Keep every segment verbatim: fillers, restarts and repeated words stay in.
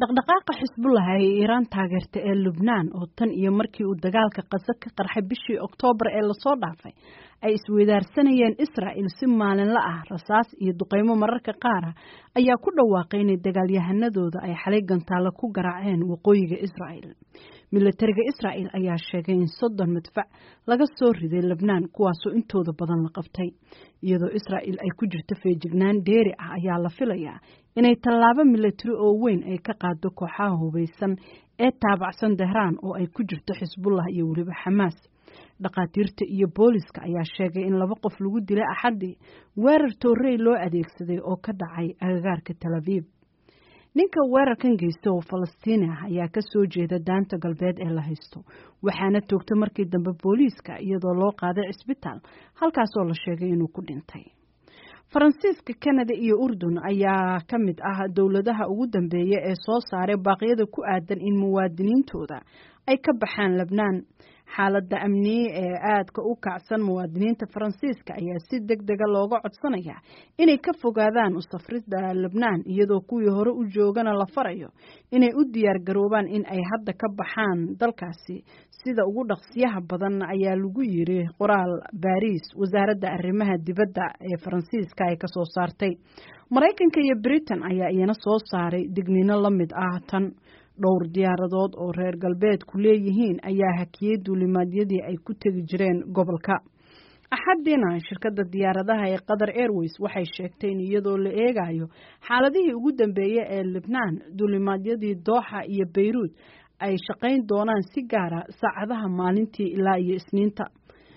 dhaqdhaqaaqa Xisbullah ee Iiraan taageerta ee Lubnaan oo tan iyo markii uu dagaalka Gaza ka qarxay bishii Oktoobar ee la soo dhaafay ay isweydaarsanayeen Israa'iil si maalinle ah rasaas iyo duqeymo mararka qaar ayaa ku dhawaaqay in dagaalyahanadooda ay xalay gantaalo ku garaaceen waqooyiga Israa'iil. Militariga Israa'iil ayaa sheegay in soddon madfac laga soo riday Lubnaan kuwaasoo intooda badan la qabtay iyadoo Israa'iil ay ku jirto feejignaan dheeri ah ayaa la filayaa inay tallaabo militari oo weyn ay ka qaado kooxaha hubeysan ee taabacsan Tehraan oo ay ku jirto Xisbullah iyo weliba Xamaas. Dhaqaatiirta iyo booliska ayaa sheegay in laba qof lagu dilay Axadii weerar toorey loo adeegsaday oo ka dhacay agagaarka Tel Aviv. ninka weerarkan geystay oo Falastiini ah ayaa ka soo jeeda daanta galbeed ee la haysto waxaana toogtay markii dambe booliiska iyadoo loo qaaday cisbitaal halkaas oo la sheegay inuu ku dhintay. Faransiiska, Kanada iyo Urdun ayaa ka mid ah dawladaha ugu dambeeya ee soo saaray baaqyada ku aadan in muwaadiniintooda ay ka baxaan Lubnaan. xaaladda amni ee aadka u kacsan muwaadiniinta Faransiiska ayaa si degdeg ah looga codsanaya inay ka fogaadaan u safrida Lubnaan iyadoo kuwii hore u joogana la farayo inay u diyaar garoobaan in ay hadda ka baxaan dalkaasi sida ugu dhaqsiyaha badan ayaa lagu yiri qoraal Paris wasaaradda arrimaha dibadda ee Faransiiska ay ka soo saartay. Mareykanka iyo Britain ayaa iyana soo saaray digniino la mid ah tan. dhowr diyaaradood oo reer galbeedku leeyihiin ayaa hakiyay duulimaadyadii ay ku tegi jireen gobolka. Axadiina shirkadda diyaaradaha ee Qatar Airways waxay sheegtay in iyadoo la eegayo xaaladihii ugu dambeeyay ee Lubnaan duulimaadyadii Doha iyo Beirut ay shaqayn doonaan si gaar ah saacadaha maalintii ilaa iyo Isniinta.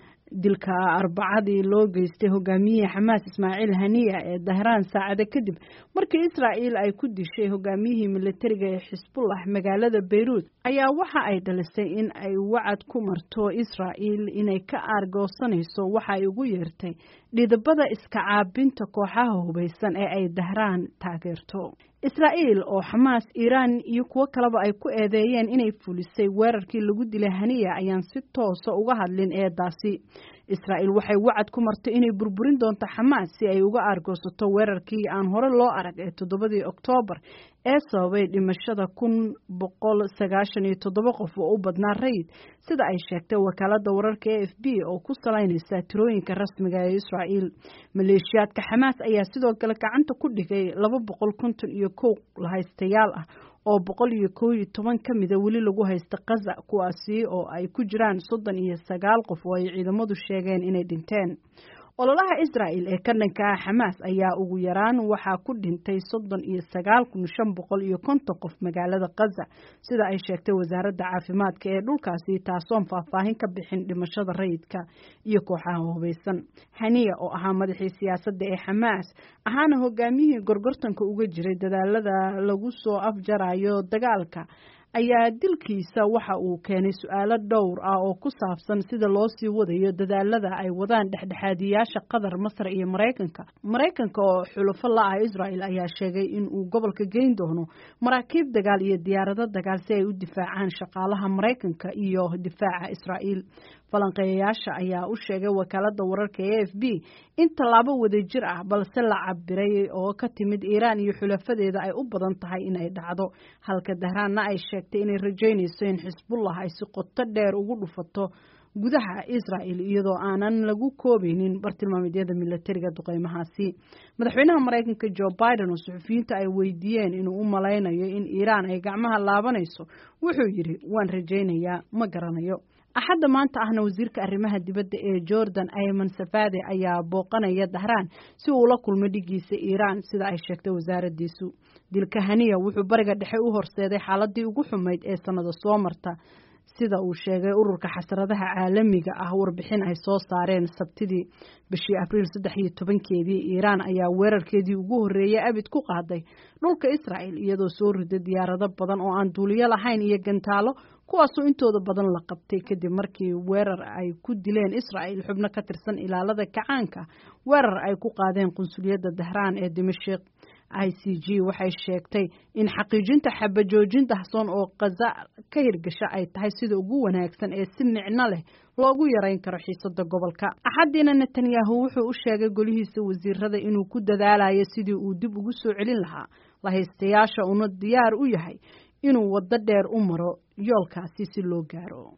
dilka Arbacadii loo geystay hogaamiyaha Xamaas Ismaaciil Haniya ee Tehraan saacado kadib markii Israa'iil ay ku dishay hogaamiyihii militariga ee Xisbullah magaalada Beirut ayaa waxa ay dhalisay in ay wacad ku marto Israa'iil inay ka aargoosanayso waxa ay ugu yeertay dhidabada iska caabinta kooxaha hubeysan ee ay Tehraan taageerto. Israa'iil oo Xamaas, Iiraan iyo kuwo kaleba ay ku eedeeyeen inay fulisay weerarkii lagu dilay Haniya ayaan si toos ah uga hadlin eedaasi. Israa'iil waxay wacad ku martay inay burburin doonto Xamaas si ay uga aargoosato weerarkii aan hore loo arag ee toddobadii Oktoobar ee sababay dhimashada kun boqol sagaashan iyo toddoba qof oo u badnaa rayid sida ay sheegtay wakaaladda wararka A F P oo ku salaynaysa tirooyinka rasmiga ee Israa'iil. Maleeshiyaadka Xamaas ayaa sidoo kale gacanta ku dhigay laba boqol konton iyo kow lahaystayaal ah oo boqol iyo kow iyo toban ka mid ah weli lagu haysto Gaza kuwaasi oo ay ku jiraan soddon iyo sagaal qof oo ay ciidamadu sheegeen inay dhinteen. ololaha Israa'iil ee ka dhanka ah Xamaas ayaa ugu yaraan waxaa ku dhintay soddon iyo sagaal kun shan boqol iyo konton qof magaalada Gaza sida ay sheegtay wasaaradda caafimaadka ee dhulkaasi taasoo faahfaahin ka bixin dhimashada rayidka iyo kooxaha hubeysan. Haniya oo ahaa madaxii siyaasadda ee Xamaas ahaana hogaamiyihii gorgortanka uga jiray dadaalada lagu soo afjarayo dagaalka ayaa dilkiisa waxa uu keenay su'aalo dhowr ah oo ku saabsan sida loo sii wadayo dadaalada ay wadaan dhexdhexaadiyaasha Qatar, Masar iyo Mareykanka. Mareykanka oo xulafo la ah Israa'iil ayaa sheegay in uu gobolka geyn doono maraakiib dagaal iyo diyaarado dagaal si ay u difaacaan shaqaalaha Mareykanka iyo difaaca Israa'iil. Falanqeeyayaasha ayaa u sheegay wakaaladda wararka A F P in tallaabo wadajir ah balse la cabiray oo ka timid Iiraan iyo xulafadeeda ay u badan tahay in ay dhacdo halka Tehraanna ay sheegtay inay rajaynayso in Xisbullah ay si qoto dheer ugu dhufato gudaha Israa'iil iyadoo aanan lagu koobeynin bartilmaameedyada militariga duqeymahaasi. Madaxweynaha Mareykanka Joe Biden oo suxufiyiinta ay weydiiyeen inuu u maleynayo in Iiraan ay gacmaha laabanayso wuxuu yiri waan rajaynayaa ma garanayo. Axadda maanta ahna wasiirka arrimaha dibadda ee Jordan Ayman Safadi ayaa booqanaya Tehraan si uu la kulmo dhigiisa Iiraan sida ay sheegtay wasaaraddiisu. dilka Haniya wuxuu bariga dhexe u horseeday xaaladii ugu xumayd ee sanada soo marta sida uu sheegay ururka xasaradaha caalamiga ah warbixin ay soo saareen Sabtidii. bishii Abriil saddex iyo tobankeedii Iiraan ayaa weerarkeedii ugu horeeyay abid ku qaaday dhulka Israa'iil iyadoo soo riday diyaarado badan oo aan duuliye lahayn iyo gantaalo kuwaasoo intooda badan la qabtay kadib markii weerar ay ku dileen Israa'iil xubno ka tirsan ilaalada kacaanka weerar ay ku qaadeen qunsuliyadda Tehraan ee Dimashq. I C G waxay sheegtay in xaqiijinta xabajoojin dahsoon oo Gaza ka hirgasha ay tahay sida ugu wanaagsan ee si micno leh loogu yareyn karo xiisadda gobolka. Axadiina Netanyahu wuxuu u sheegay golihiisa wasiirada inuu ku dadaalayo sidii uu dib ugu soo celin lahaa lahaystayaasha una diyaar u yahay inuu waddo dheer u maro yoolkaasi si loo gaaro.